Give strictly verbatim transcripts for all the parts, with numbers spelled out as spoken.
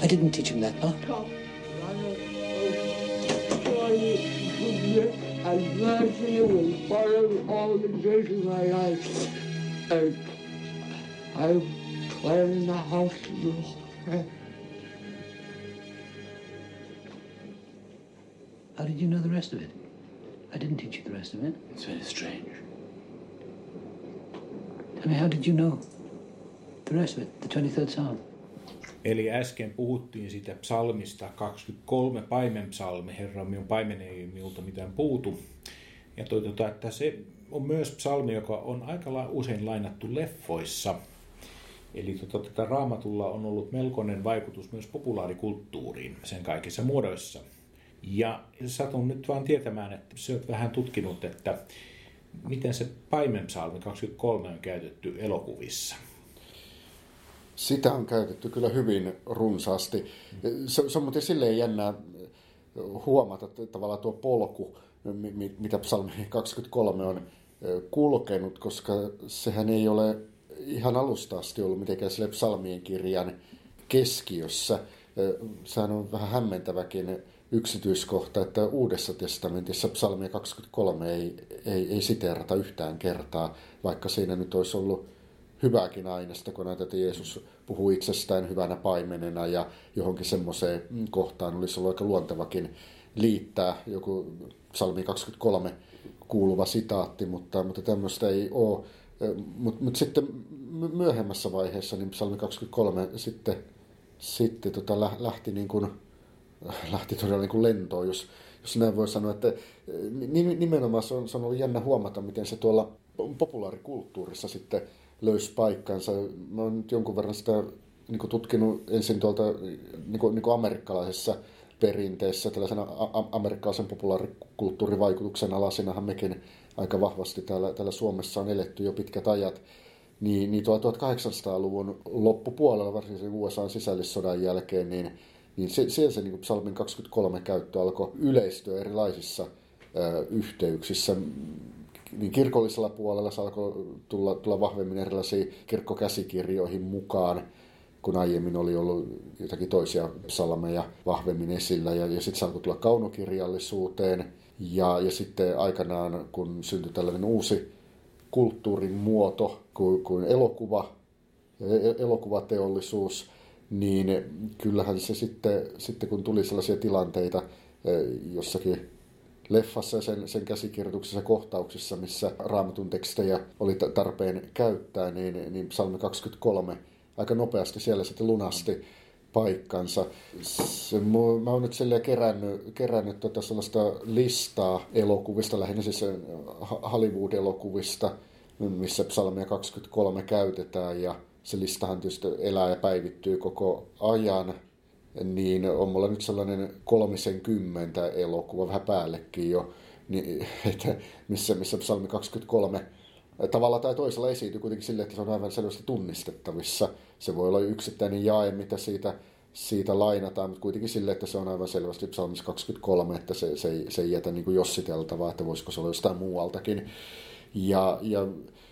I didn't teach him that part. And mercy will follow all the days of my life. And I dwell in the house of the Lord. How did you know the rest of it? I didn't teach you the rest of it. It's very strange. Tell me, how did you know the rest of it, the twenty-third Psalm? Eli äsken puhuttiin siitä psalmista kaksikymmentäkolme, paimenpsalmi, Herra minun paimeni ei minulta mitään puutu. Ja toi, tota, että se on myös psalmi, joka on aika usein lainattu leffoissa. Eli tota, tätä Raamatulla on ollut melkoinen vaikutus myös populaarikulttuuriin sen kaikissa muodoissa. Ja satun nyt vaan tietämään, että sä oot vähän tutkinut, että miten se paimenpsalmi kaksikymmentäkolme on käytetty elokuvissa. Sitä on käytetty kyllä hyvin runsaasti. Se, se on muuten silleen jännää huomata, että tavallaan tuo polku, mitä psalmi kaksikymmentäkolme on kulkenut, koska sehän ei ole ihan alusta asti ollut mitenkään sille psalmien kirjan keskiössä. Sehän on vähän hämmentäväkin yksityiskohta, että Uudessa testamentissa psalmia kaksikymmentäkolme ei, ei, ei siteerata yhtään kertaa, vaikka siinä nyt olisi ollut hyvääkin aineesta, kun näitä, että Jeesus puhuu itsestään hyvänä paimenena ja johonkin semmoiseen kohtaan olisi ollut aika luontevakin liittää joku psalmi kaksikymmentäkolme kuuluva sitaatti, mutta, mutta tämmöistä ei ole. Mutta mut sitten myöhemmässä vaiheessa niin psalmi kaksikymmentäkolme sitten, sitten tota lähti, niin kuin, lähti todella niin kuin lentoon, jos, jos näin voi sanoa, että nimenomaan se on, se on ollut jännä huomata, miten se tuolla populaarikulttuurissa sitten löysi paikkansa. Mä oon nyt jonkun verran sitä niin kuin tutkinut ensin tuolta niin kuin, niin kuin amerikkalaisessa perinteessä, tällaisena a- amerikkalaisen populaarikulttuurivaikutuksen alasinahan mekin aika vahvasti täällä, täällä Suomessa on eletty jo pitkät ajat, niin, niin tuhatkahdeksansataaluvun loppupuolella, varsinkin U S A:n sisällissodan jälkeen, niin, niin se, siellä se niin psalmin kaksikymmentäkolme käyttö alkoi yleistyä erilaisissa ö, yhteyksissä. Niin kirkollisella puolella se alkoi tulla, tulla vahvemmin erilaisiin kirkkokäsikirjoihin mukaan, kun aiemmin oli ollut jotakin toisia psalmeja vahvemmin esillä. Ja, ja sitten se alkoi tulla kaunokirjallisuuteen. Ja, ja sitten aikanaan, kun syntyi tällainen uusi kulttuurin muoto kuin, kuin elokuva, elokuvateollisuus, niin kyllähän se sitten, sitten kun tuli sellaisia tilanteita jossakin leffassa ja sen, sen käsikirjoituksissa ja kohtauksissa, missä Raamatun tekstejä oli tarpeen käyttää, niin, niin psalmi kaksikymmentäkolme aika nopeasti siellä sitten lunasti paikkansa. Se, mä oon nyt silleen kerännyt, kerännyt tota sellaista listaa elokuvista, lähinnä siis Hollywood-elokuvista, missä psalmia kaksikymmentäkolme käytetään, ja se listahan tietysti elää ja päivittyy koko ajan. Niin on mulla nyt sellainen kolmisenkymmentä elokuva, vähän päällekin jo, niin, että missä, missä psalmi kaksikymmentäkolme tavalla tai toisella esiintyy kuitenkin silleen, että se on aivan selvästi tunnistettavissa. Se voi olla yksittäinen jae, mitä siitä, siitä lainataan, mutta kuitenkin silleen, että se on aivan selvästi psalmissa kaksikymmentäkolme, että se, se, ei, se ei jätä niin kuin jossiteltavaa, että voisiko se olla jostain muualtakin. Ja, ja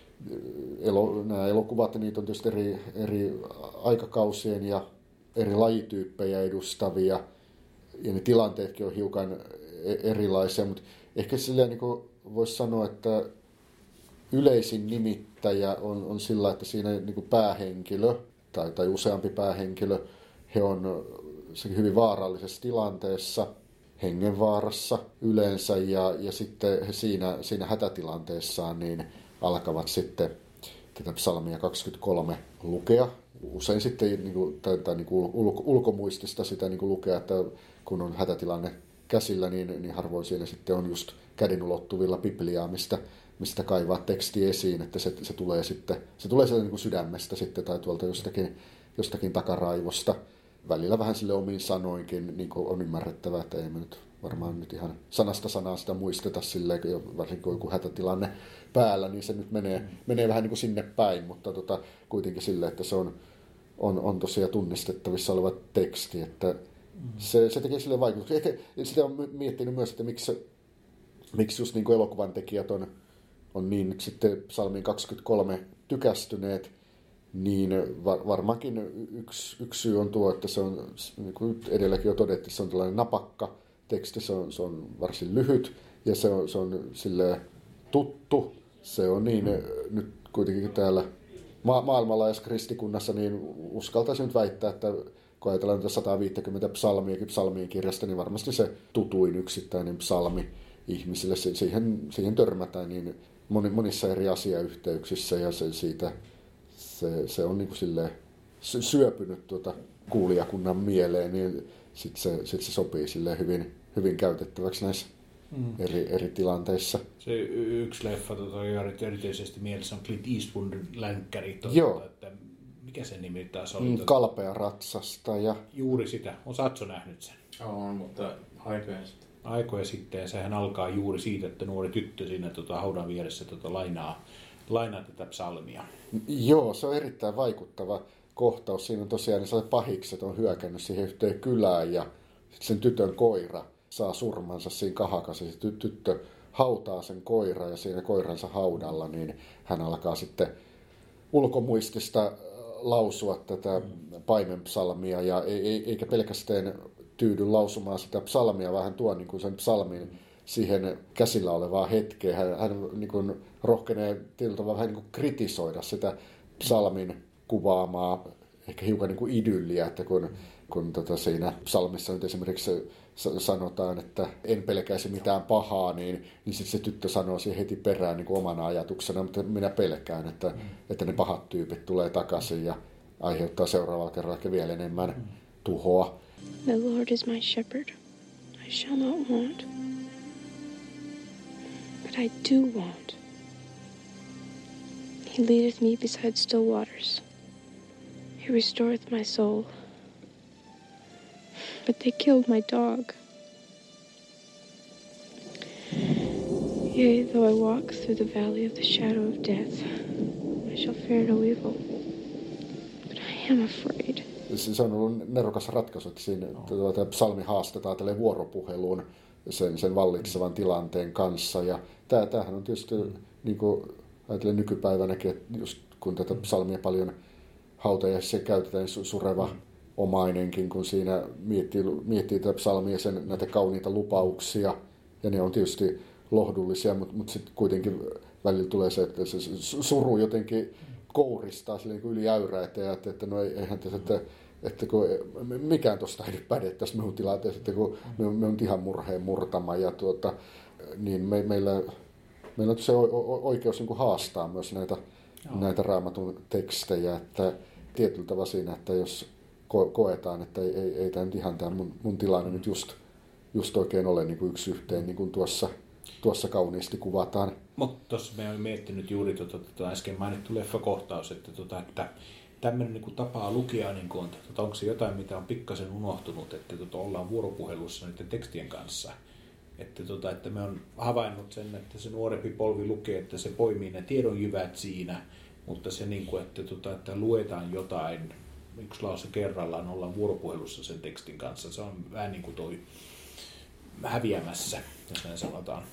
elo, nämä elokuvat, niitä on tietysti eri, eri aikakausien ja eri lajityyppejä edustavia, ja ne tilanteetkin on hiukan erilaisia, mutta ehkä silleen niin kuin voisi sanoa, että yleisin nimittäjä on, on sillä, että siinä niin kuin päähenkilö tai, tai useampi päähenkilö, he on hyvin vaarallisessa tilanteessa, hengenvaarassa yleensä, ja, ja sitten he siinä, siinä hätätilanteessaan niin alkavat sitten tätä psalmia kaksikymmentäkolme lukea. Usein sitten niin kuin, tai, tai, niin kuin ulko, ulkomuistista sitä niin kuin lukea, että kun on hätätilanne käsillä, niin, niin harvoin siinä sitten on just käden ulottuvilla Bibliaa, mistä, mistä kaivaa teksti esiin, että se, se tulee sitten, se tulee sieltä niin kuin sydämestä sitten tai tuolta jostakin, jostakin takaraivosta. Välillä vähän sille omiin sanoinkin niin kuin on ymmärrettävää, että ei me nyt varmaan nyt ihan sanasta sanaa sitä muisteta silleen, varsinkin kun joku hätätilanne päällä, niin se nyt menee, menee vähän niin kuin sinne päin, mutta tota, kuitenkin silleen, että se on, on, on tosiaan tunnistettavissa oleva teksti, että se, se tekee sille vaikutuksia. Ehkä sitä on miettinyt myös, että miksi, miksi just niin kuin elokuvan tekijät on, on niin nyt sitten psalmiin kaksikymmentäkolme tykästyneet, niin var, varmaankin yksi, yksi syy on tuo, että se on, niin kuin edelläkin jo todettiin, se on tällainen napakka teksti, se on, se on varsin lyhyt ja se on, se on silleen tuttu. Se on niin nyt kuitenkin täällä ma- maailmanlaajassa kristikunnassa, niin uskaltaisin nyt väittää, että kun ajatellaan näitä sata viisikymmentä psalmiakin psalmien kirjasta, niin varmasti se tutuin yksittäinen psalmi ihmisille, siihen, siihen törmätään niin monissa eri asiayhteyksissä ja se, siitä, se, se on niin kuin silleen syöpynyt tuota kuulijakunnan mieleen, niin sitten se, sit se sopii silleen hyvin, hyvin käytettäväksi näissä mm. eri, eri tilanteissa. Se yksi leffa tota, erityisesti mielessä on Clint Eastwoodin länkkäri. Joo. Että mikä sen nimi taas oli? Mm, kalpea ratsastaja. Juuri sitä. Osaatko nähnyt sen? On, mutta aikoja sitten. Aikoja sitten, ja sehän alkaa juuri siitä, että nuori tyttö siinä tota, haudan vieressä tota, lainaa, lainaa tätä psalmia. Joo, se on erittäin vaikuttava kohtaus. Siinä on tosiaan ne sellaiset pahikset on hyökännyt siihen yhteen kylään, ja sen tytön koira saa surmansa siinä kahakassa. Se tyttö hautaa sen koira, ja siinä koiransa haudalla, niin hän alkaa sitten ulkomuistista lausua tätä paimenpsalmia, ja eikä pelkästään tyydy lausumaan sitä psalmia, vaan hän tuo niin kuin sen psalmin siihen käsillä olevaan hetkeen. Hän, hän niin kuin rohkenee tietyllä vähän niin kuin kritisoida sitä psalmin kuvaamaa ehkä hiukan niin kuin idylliä, että kun, kun tota siinä psalmissa nyt esimerkiksi sanotaan, että en pelkäisi mitään pahaa, niin, niin sitten se tyttö sanoo siihen heti perään niin kuin omana ajatuksena, mutta minä pelkään, että, mm. että ne pahat tyypit tulee takaisin ja aiheuttaa seuraavalla kerralla ehkä vielä enemmän mm. tuhoa. The Lord is my shepherd. I shall not want. But I do want. He leadeth me beside still waters. He restoreth my soul. But they killed my dog. Yea, though I walk through the valley of the shadow of death, I shall fear no evil. But I am afraid. Se on ollut nerokas ratkaisu, että siinä tuota, psalmi haastetaan tälle vuoropuheluun sen, sen vallitsevan tilanteen kanssa. Ja tää, tämähän on tietysti, niin kuin ajattelen nykypäivänäkin, että just kun tätä psalmia paljon hautajaisissa käytetään, niin sureva omainenkin, kun siinä miettii, miettii tätä psalmia sen näitä kauniita lupauksia. Ja ne on tietysti lohdullisia, mutta, mutta sitten kuitenkin välillä tulee se, että se suru jotenkin kouristaa sille niin yli äyrää, että, että no eihän tässä, että, että kun mikään tuosta ei päde tässä minun tilanteessa, että kun me, me on ihan murheen murtama ja tuota, niin me, meillä, meillä on se oikeus niin kuin haastaa myös näitä, näitä raamatun tekstejä, että tietyllä tavalla siinä, että jos ko- koetaan, että ei, ei, ei tämä nyt ihan tämä mun, mun tilanne nyt just, just oikein ole niin kuin yksi yhteen, niin kuin tuossa Tuossa kauniisti kuvataan. Mutta tuossa me olen miettinyt juuri tuota, tuota äsken mainittu leffakohtaus, että, tuota, että tämmöinen niin tapaa lukea, niin kuin, tuota, onko se jotain, mitä on pikkasen unohtunut, että tuota, ollaan vuoropuhelussa niiden tekstien kanssa. Että, tuota, että me on havainnut sen, että se nuorempi polvi lukee, että se poimii ne tiedonjyvät siinä, mutta se, niin kuin, että, tuota, että luetaan jotain, yksi lause kerrallaan, ollaan vuoropuhelussa sen tekstin kanssa. Se on vähän niin kuin toi häviämässä, jos näin sanotaan.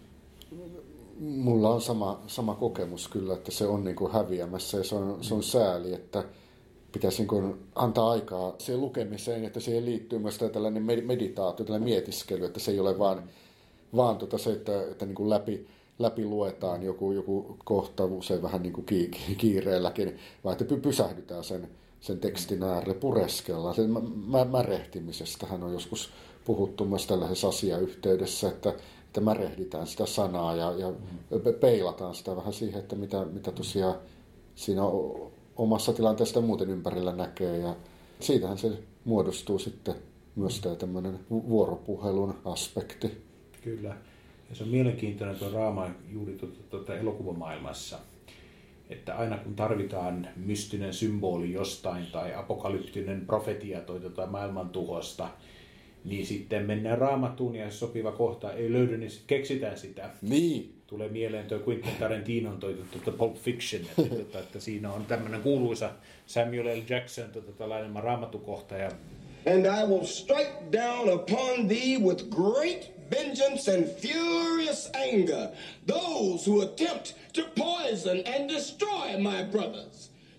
Mulla on sama, sama kokemus kyllä, että se on niin kuin häviämässä ja se on, se on sääli, että pitäisi niin kuin antaa aikaa siihen lukemiseen, että siihen liittyy myös tällainen meditaatio, tällainen mietiskely, että se ei ole vaan, vaan tota se, että, että niin kuin läpi, läpi luetaan joku, joku kohta usein vähän niin kuin kiireelläkin, vaan että pysähdytään sen, sen tekstin äärelle, pureskellaan. Sen mä, märehtimisestähän on joskus puhuttu myös tällaisessa asiayhteydessä, että että märehditään sitä sanaa ja, ja peilataan sitä vähän siihen, että mitä, mitä tosiaan siinä omassa tilanteessa muuten ympärillä näkee. Ja siitähän se muodostuu sitten myös tämä tämmöinen vuoropuhelun aspekti. Kyllä. Ja se on mielenkiintoinen tuo raama juuri tuota, tuota elokuvamaailmassa, että aina kun tarvitaan mystinen symboli jostain tai apokalyptinen profetia toi tuota maailmantuhosta, niin sitten mennään Raamattuun ja jos sopiva kohta ei löydy, niin sitten keksitään sitä. Niin. Tulee mieleen tuo Quentin Tarantinon toi tuota Pulp Fiction, että, tuota, että siinä on tämmöinen kuuluisa Samuel L. Jackson tuota, tällainen raamattukohta. Ja And I will strike down upon thee with great vengeance and furious anger those who attempt to poison and destroy my brothers.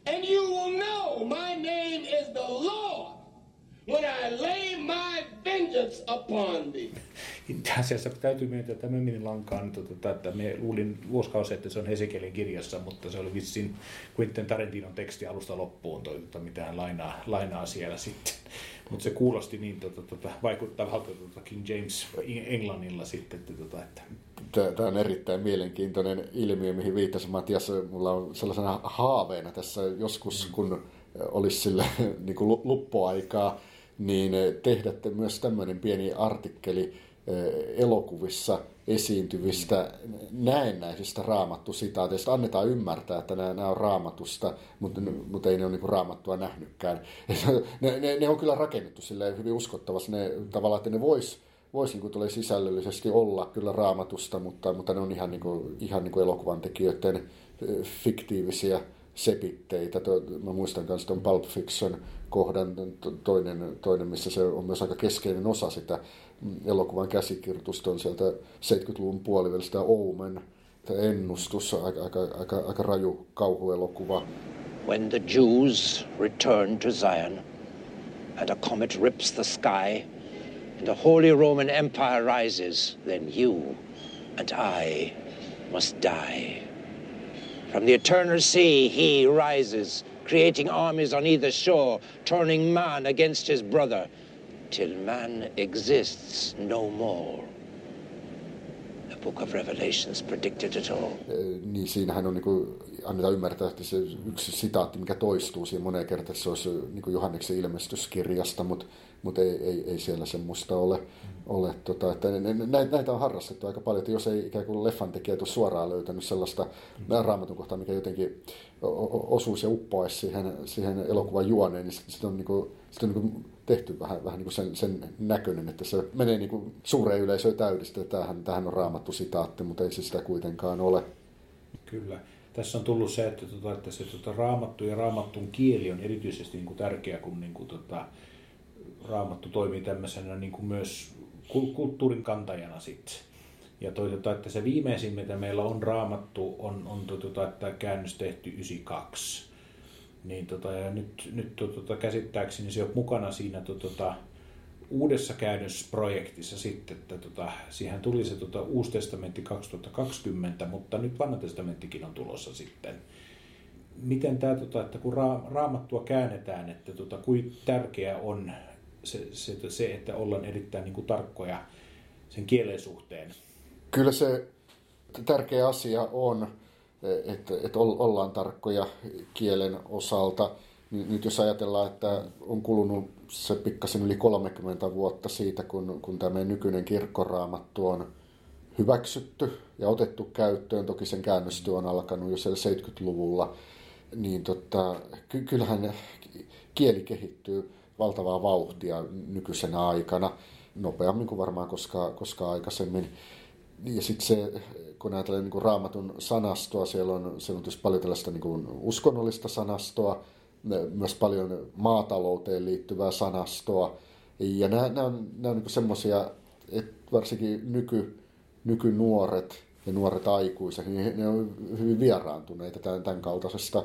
And you will know my name is the Lord when I lay my vengeance upon thee. Itse asiassa täytyy myöntää, että mä menin lankaan, tota, että me luulin vuosikausi, että se on Hesekielin kirjassa, mutta se oli vissiin Quentin Tarantinon teksti alusta loppuun, toi, tota, mitä hän lainaa, lainaa siellä sitten. Mutta se kuulosti niin tota, tota, vaikuttavalta tota King James Englannilla sitten. Että, tota, että... Tämä on erittäin mielenkiintoinen ilmiö, mihin viittasin. Matias, mulla on sellaisena haaveena tässä joskus, kun olisi sille niin kuin luppoaikaa, niin tehdä myös tämmöinen pieni artikkeli elokuvissa esiintyvistä näennäisistä raamattusitaateista. Annetaan ymmärtää, että nämä, nämä on raamatusta, mutta, mutta ei ne ole niin kuin raamattua nähnytkään. Ne, ne, ne on kyllä rakennettu silleen hyvin uskottavasti. Ne, tavallaan, että ne vois, vois niin kuin tulee sisällöllisesti olla kyllä raamatusta, mutta, mutta ne on ihan, niin kuin, ihan niin kuin elokuvan tekijöiden fiktiivisiä sepitteitä. Mä muistan myös tuon Pulp Fiction kohdan toinen, toinen, missä se on myös aika keskeinen osa sitä elokuvan käsikirjoitusta, on sieltä seitsemänkymmentäluvun puolivälistä Omen, ennustus, aika, aika, aika, aika raju kauhuelokuva. When the Jews return to Zion and a comet rips the sky and the Holy Roman Empire rises, then you and I must die. From the eternal sea he rises, creating armies on either shore, turning man against his brother, till man exists no more. The book of Revelations predicted it all. Niin siinähän on niin kuin, annetaan ymmärtää, että se yksi sitaatti, mikä toistuu siihen moneen kertaan, se olisi niin kuin Johanneksen ilmestyskirjasta, mutta, mutta ei, ei, ei siellä semmoista ole. ole tota, että näitä on harrastettu aika paljon, että jos ei ikään kuin leffantekijät ole suoraan löytänyt sellaista raamatun kohtaa, mikä jotenkin osuisi ja uppoaisi siihen, siihen elokuvan juoneen, niin sitten on, niin kuin, sit on niin kuin tehty vähän, vähän niin kuin sen, sen näköinen, että se menee niin kuin suureen yleisöön täydistä, että tämähän, tämähän on raamattu sitaatti, mutta ei se sitä kuitenkaan ole. Kyllä. Tässä on tullut se, että, tota, että se tota, raamattu ja raamattun kieli on erityisesti niin kuin tärkeä, kun niin kuin, tota, raamattu toimii tämmöisenä niin kuin myös kulttuurin kantajana sitten. Ja toi, tota, että se viimeisin, mitä meillä on raamattu, on, on tota, että käännös tehty yhdeksänkymmentäkaksi. Niin, tota, ja nyt, nyt tota, käsittääkseni se on mukana siinä tota, uudessa käännösprojektissa sitten, että tota, siihen tuli se tota, Uusi testamentti kaksituhattakaksikymmentä, mutta nyt Vanha testamenttikin on tulossa sitten. Miten tämä, tota, että kun ra, raamattua käännetään, että tota, kuinka tärkeää on se, se, se, että ollaan erittäin niin kuin tarkkoja sen kielen suhteen? Kyllä se tärkeä asia on, että, että ollaan tarkkoja kielen osalta. Nyt jos ajatellaan, että on kulunut se pikkasen yli kolmekymmentä vuotta siitä, kun, kun tämä meidän nykyinen kirkkoraamattu on hyväksytty ja otettu käyttöön, toki sen käännöstyö on alkanut jo siellä seitsemänkymmentäluvulla, niin tota, ky- kyllähän kieli kehittyy valtavaa vauhtia nykyisenä aikana, nopeammin kuin varmaan koskaan, koskaan aikaisemmin. Ja sitten se, kun ajatellaan niin kuin raamatun sanastoa, siellä on, siellä on tietysti paljon tällaista niin kuin uskonnollista sanastoa, myös paljon maatalouteen liittyvää sanastoa. Ja nämä, nämä on, nämä on niin semmoisia, että varsinkin nyky, nykynuoret ja nuoret aikuiset, niin ne on hyvin vieraantuneita tämän, tämän kaltaisesta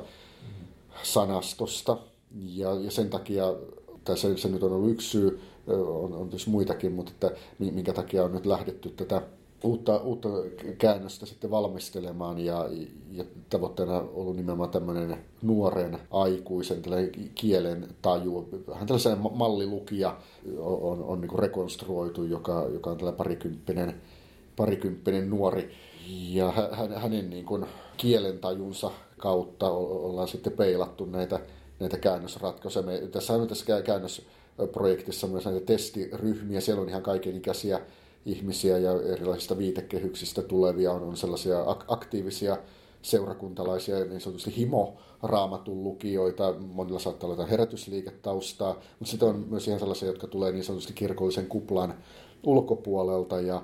sanastosta. Ja, ja sen takia, tai se, se nyt on ollut yksi syy, on, on tietysti muitakin, mutta että minkä takia on nyt lähdetty tätä uutta, uutta käännöstä sitten valmistelemaan ja, ja tavoitteena on ollut nimenomaan tämmöinen nuoren aikuisen kielen taju. Hän tällaisen mallilukija on, on, on niin kuin rekonstruoitu, joka, joka on tällainen parikymppinen, parikymppinen nuori. Ja hän, hänen niin kuin kielentajunsa kautta ollaan sitten peilattu näitä, näitä käännösratkaisuja. Me, tässä on tässä käännösprojektissa myös näitä testiryhmiä. Siellä on ihan kaikenikäisiä ihmisiä ja erilaisista viitekehyksistä tulevia on, on sellaisia aktiivisia seurakuntalaisia, niin sanotusti himo-raamatun lukijoita. Monilla saattaa olla herätysliiketaustaa, mutta sitten on myös ihan sellaisia, jotka tulee niin sanotusti kirkollisen kuplan ulkopuolelta. Ja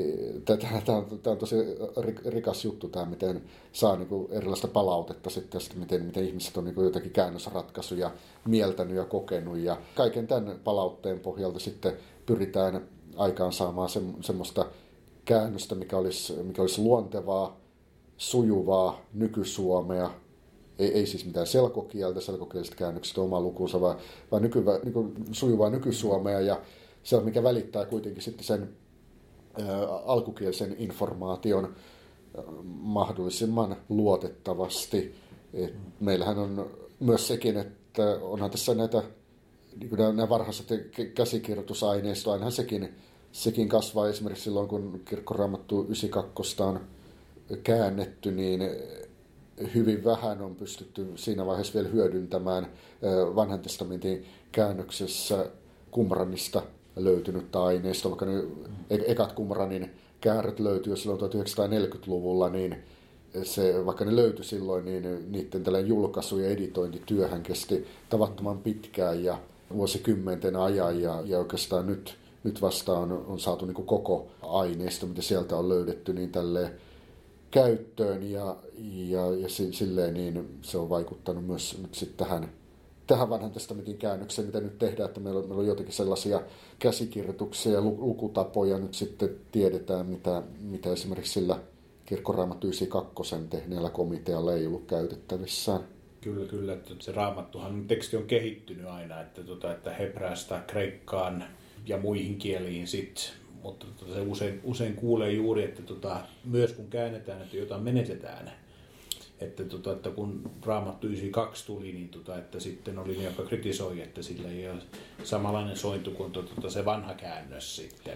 tämä on, tämä on tosi rikas juttu, tämä, miten saa niin kuin erilaista palautetta sitten, miten, miten ihmiset on niin kuin jotakin käännösratkaisuja mieltänyt ja kokenut. Ja kaiken tämän palautteen pohjalta sitten pyritään aikaan saamaan se, semmoista käännöstä, mikä olisi, mikä olisi luontevaa, sujuvaa, nykysuomea Ei, ei siis mitään selkokieltä, selkokieliset käännökset on oma lukunsa, vaan, vaan nykyvä, niin kuin sujuvaa nykysuomea ja se, mikä välittää kuitenkin sitten sen ää, alkukielisen informaation ää, mahdollisimman luotettavasti. Et meillähän on myös sekin, että onhan tässä näitä niin kuin nämä varhaiset käsikirjoitusaineistoa, ainahan sekin, sekin kasvaa esimerkiksi silloin, kun Kirkkoraamattu yhdeksänkymmentäkaksi on käännetty, niin hyvin vähän on pystytty siinä vaiheessa vielä hyödyntämään Vanhan testamentin käännöksessä Qumranista löytynyttä aineistoa, vaikka ne ekat Qumranin kääröt löytyi jo silloin tuhatyhdeksänsataaneljäkymmentäluvulla, niin se, vaikka ne löytyi silloin, niin niiden tällainen julkaisu- ja editointityöhän kesti tavattoman pitkään ja vuosikymmenten ajan, ja, ja oikeastaan nyt, nyt vasta on, on saatu niin kuin koko aineisto, mitä sieltä on löydetty, niin tälleen käyttöön, ja, ja, ja silleen niin se on vaikuttanut myös nyt sitten tähän, tähän Vanhan testamentin käännökseen, mitä nyt tehdään, että meillä on, meillä on jotenkin sellaisia käsikirjoituksia ja lukutapoja, nyt sitten tiedetään, mitä, mitä esimerkiksi sillä Kirkkoraamattu yhdeksänkymmentäkaksi tehneellä komitealla ei ollut käytettävissään. Kyllä, kyllä. Että se Raamattuhan teksti on kehittynyt aina, että, tuota, että hebreasta, kreikkaan ja muihin kieliin sitten. Mutta tuota, se usein, usein kuulee juuri, että tuota, myös kun käännetään, että jotain menetetään. Että, tuota, että kun Raamattu yhdeksänkymmentäkaksi tuli, niin tuota, että sitten oli ne, jotka kritisoi, että sillä ei ole samanlainen sointu kuin tuota, se vanha käännös sitten.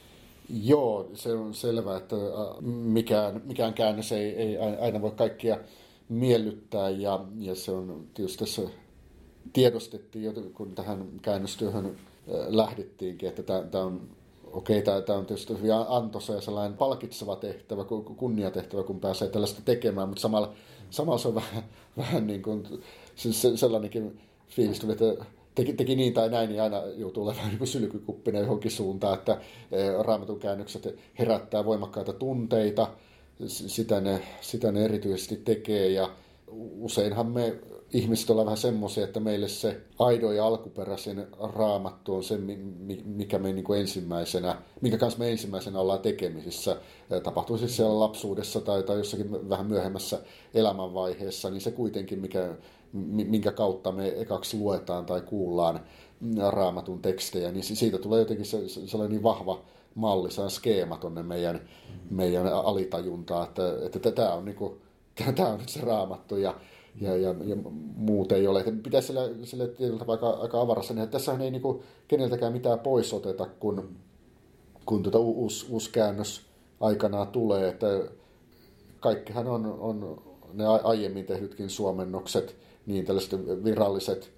Joo, se on selvää, että mikään, mikään käännös ei, ei aina voi kaikkia miellyttää, ja, ja se on tietysti tässä tiedostettiin jo, kun tähän käännöstyöhön lähdettiinkin, että tämä on okei, tämä, tämä on tietysti hyvin antoisa ja sellainen palkitseva tehtävä, kunniatehtävä, kun pääsee tällaista tekemään, mutta samalla, samalla se on vähän, vähän niin kuin sellainenkin fiilis tuli, että teki, teki niin tai näin, niin aina joutuu olemaan niin sylkykuppina johonkin suuntaan, että Raamatun käännökset herättää voimakkaita tunteita, sitä ne, sitä ne erityisesti tekee, ja useinhan me ihmiset ollaan vähän semmoisia, että meille se aidon ja alkuperäisen Raamattu on se, mikä me niin kuin ensimmäisenä, minkä kanssa me ensimmäisenä ollaan tekemisissä. Tapahtuu siis siellä lapsuudessa tai, tai jossakin vähän myöhemmässä elämänvaiheessa, niin se kuitenkin, mikä, minkä kautta me ekaksi luetaan tai kuullaan Raamatun tekstejä, niin siitä tulee jotenkin sellainen niin vahva malli, sellainen skeema tuonne meidän, meidän alitajuntaan, että, että tämä on niin kuin, tämä on nyt se Raamattu ja Ja, ja, ja muut ei ole. Pitäisi sille, sille tietyllä tavalla aika, aika avarassa. Niin, tässähän ei niinku keneltäkään mitään pois oteta, kun, kun tuota uusi, uusi käännös aikanaan tulee. Että kaikkihan on, on ne aiemmin tehdytkin suomennokset, niin tällaiset viralliset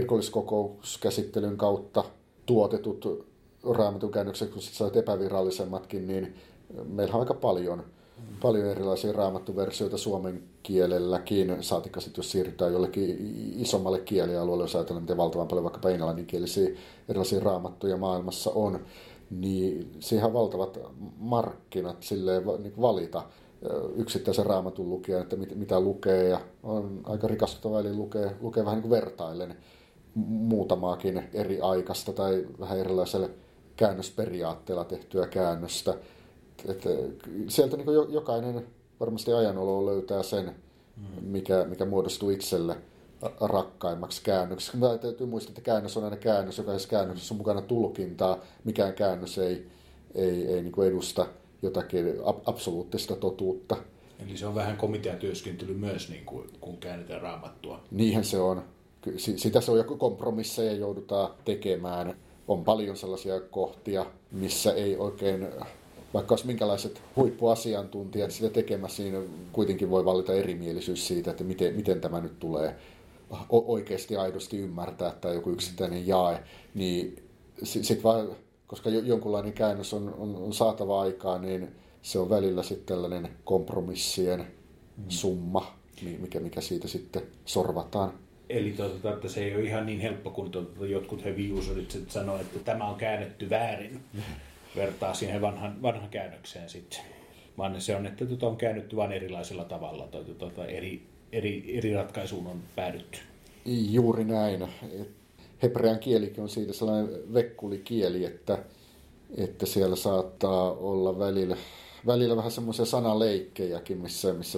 kirkolliskokouskäsittelyn kautta tuotetut Raamatun käännökset, kun sä olet epävirallisemmatkin, niin meillä on aika paljon Paljon erilaisia raamattuversioita suomen kielelläkin, saatikka sitten jos siirrytään jollekin isommalle kielialueelle, jos ajatellaan, miten valtavan paljon vaikkapa englanninkielisiä erilaisia raamattuja maailmassa on, niin siihen on valtavat markkinat silleen valita yksittäisen raamatun lukijan, että mit, mitä lukee, ja on aika rikastuttava, eli lukee, lukee vähän niin kuin vertaillen muutamaakin eri aikaista tai vähän erilaiselle käännösperiaatteella tehtyä käännöstä. Että sieltä niin jokainen varmasti ajanoloa löytää sen, mikä, mikä muodostuu itselle rakkaimmaksi käännöksi. Täytyy muistaa, että käännös on aina käännös, jokaisessa käännöksessä on mukana tulkintaa. Mikään käännös ei, ei, ei niin edusta jotakin absoluuttista totuutta. Eli se on vähän komiteatyöskentely myös, niin kuin, kun käännetään Raamattua. Niinhän se on. Sitä se on, joku kompromisseja joudutaan tekemään. On paljon sellaisia kohtia, missä ei oikein, vaikka olisi minkälaiset huippuasiantuntijat sitä tekemässä, niin kuitenkin voi vallita erimielisyys siitä, että miten, miten tämä nyt tulee oikeasti aidosti ymmärtää, tai joku yksittäinen jae. Niin sit vaan, koska jonkunlainen käännös on, on, on saatava aikaan, niin se on välillä sitten tällainen kompromissien mm. summa, mikä, mikä siitä sitten sorvataan. Eli tuota, että se ei ole ihan niin helppo, kun tuota, jotkut heavy userit sanoo, että tämä on käännetty väärin. Vertaa siihen vanhan, vanhan käännökseen sitten. Vaan se on, että tuota on käännetty vain erilaisella tavalla tai tuota, eri, eri, eri ratkaisuun on päädytty. Juuri näin. Hebrean kielikin on siitä sellainen vekkulikieli, että, että siellä saattaa olla välillä, välillä vähän semmoisia sanaleikkejäkin, missä, missä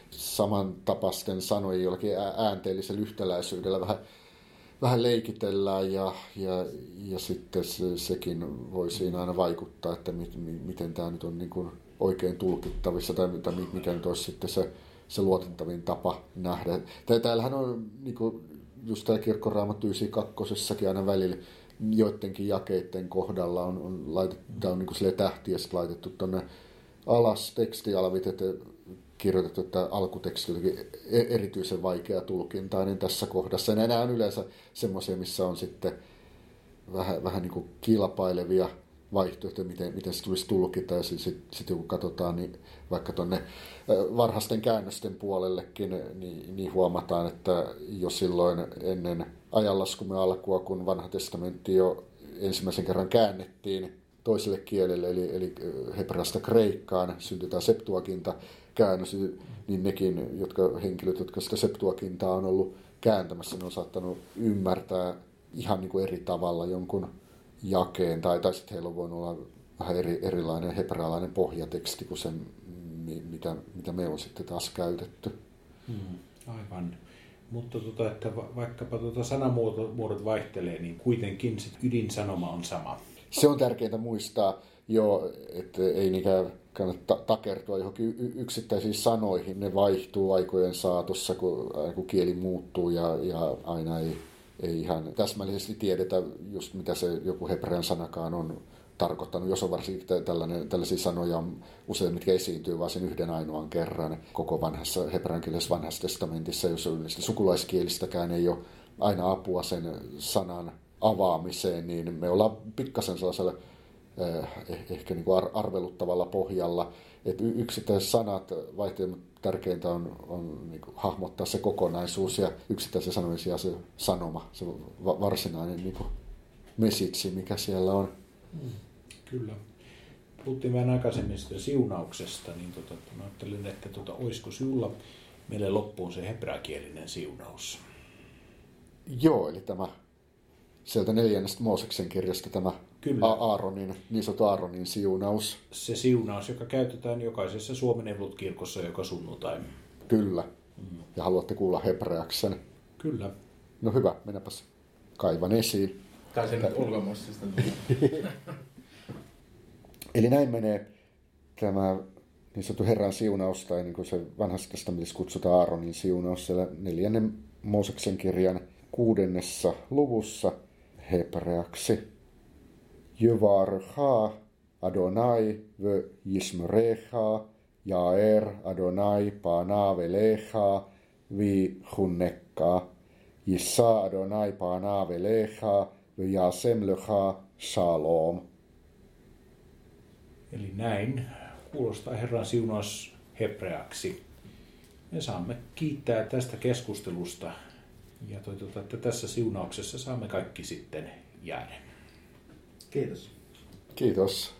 samantapaisten sanojen jollakin äänteellisellä yhtäläisyydellä vähän, vähän leikitellään ja, ja, ja sitten se, sekin voi siinä aina vaikuttaa, että mit, miten tämä nyt on niin kuin oikein tulkittavissa tai, tai mikä nyt olisi sitten se, se luotettavin tapa nähdä. Täällähän on niin kuin just tämä Kirkkoraamattu yhdeksänkymmentäkaksi aina välillä joidenkin jakeiden kohdalla on, on laitettu, tämä on niin kuin sille tähtiä laitettu tuonne alas tekstialvit, että kirjoitettu, että alkuteksti on erityisen vaikea tulkintainen tässä kohdassa. Ja nämä on yleensä semmoisia, missä on sitten vähän, vähän niin kuin kilpailevia vaihtoehtoja, miten, miten se tulisi tulkita. Ja sitten sit kun katsotaan, niin vaikka tuonne varhaisten käännösten puolellekin, niin, niin huomataan, että jo silloin ennen ajanlaskumme alkua, kun vanha testamentti jo ensimmäisen kerran käännettiin toiselle kielelle, eli, eli hebreasta kreikkaan, syntyi tämä Septuaginta käännös, niin nekin jotka, henkilöt, jotka sitä Septuagintaa on ollut kääntämässä, ne on saattanut ymmärtää ihan niin kuin eri tavalla jonkun jakeen, tai, tai sitten heillä on voinut olla vähän eri, erilainen hebrealainen pohjateksti kuin se, mitä, mitä me on sitten taas käytetty. Hmm, aivan. Mutta tuota, että vaikkapa tuota sanamuodot vaihtelee, niin kuitenkin sit ydinsanoma on sama. Se on tärkeää muistaa jo, että ei niinkään kannata takertua johonkin yksittäisiin sanoihin. Ne vaihtuu aikojen saatossa, kun, kun kieli muuttuu ja, ja aina ei, ei ihan täsmällisesti tiedetä just mitä se joku hebrean sanakaan on tarkoittanut. Jos on varsinkin tällainen, tällaisia sanoja usein, mitkä esiintyy vain sen yhden ainoan kerran koko vanhassa hebreankielisessä vanhassa testamentissa, jos sukulaiskielistäkään ei ole aina apua sen sanan avaamiseen, niin me ollaan pikkasen sellaisella eh, ehkä niin kuin arveluttavalla pohjalla, että yksittäiset sanat vaihtelevat, mutta tärkeintä on, on niin kuin hahmottaa se kokonaisuus ja yksittäisen sanojen sijaan se sanoma, se varsinainen niin kuin message, mikä siellä on. Hmm, kyllä. Puhuttiin vähän aikaisemmin sitä siunauksesta, niin tota, mä ajattelin, että tota, olisiko sinulla meille loppuun se hebreakielinen siunaus? Joo, eli tämä sieltä neljännestä Mooseksen kirjasta tämä Kyllä. Aaronin, niin sanottu Aaronin siunaus. Se siunaus, joka käytetään jokaisessa Suomen Evankelisluterilaisessa joka sunnuntai. Kyllä. Mm. Ja haluatte kuulla hebreaksi sen? Kyllä. No hyvä, mennäpäs kaivan esiin. Tai sen nyt ulkomuistista. Eli näin menee tämä niin sanottu Herran siunaus, tai niin kuin se vanhassa testamentissa kutsutaan Aaronin siunaus, siellä neljännen Mooseksen kirjan kuudennessa luvussa hebreaksi. Yevarcha Adonai ve yismerecha, Jaer Adonai pana velecha vi hunnekka, Yissa Adonai pana velecha ve yasem lecha shalom. Eli näin kuulostaa Herran siunaus hebreaksi. Me saamme kiittää tästä keskustelusta ja toivotaan, että tässä siunauksessa saamme kaikki sitten jäädä. Kiitos. Kiitos.